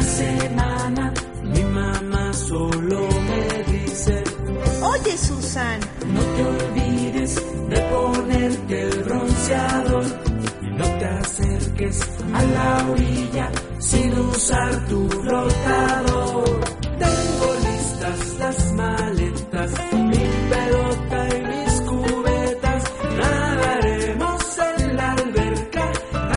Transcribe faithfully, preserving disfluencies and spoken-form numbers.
semana mi mamá solo me dice: oye, Susan, no te olvides de ponerte el bronceador y no te acerques a la orilla sin usar tu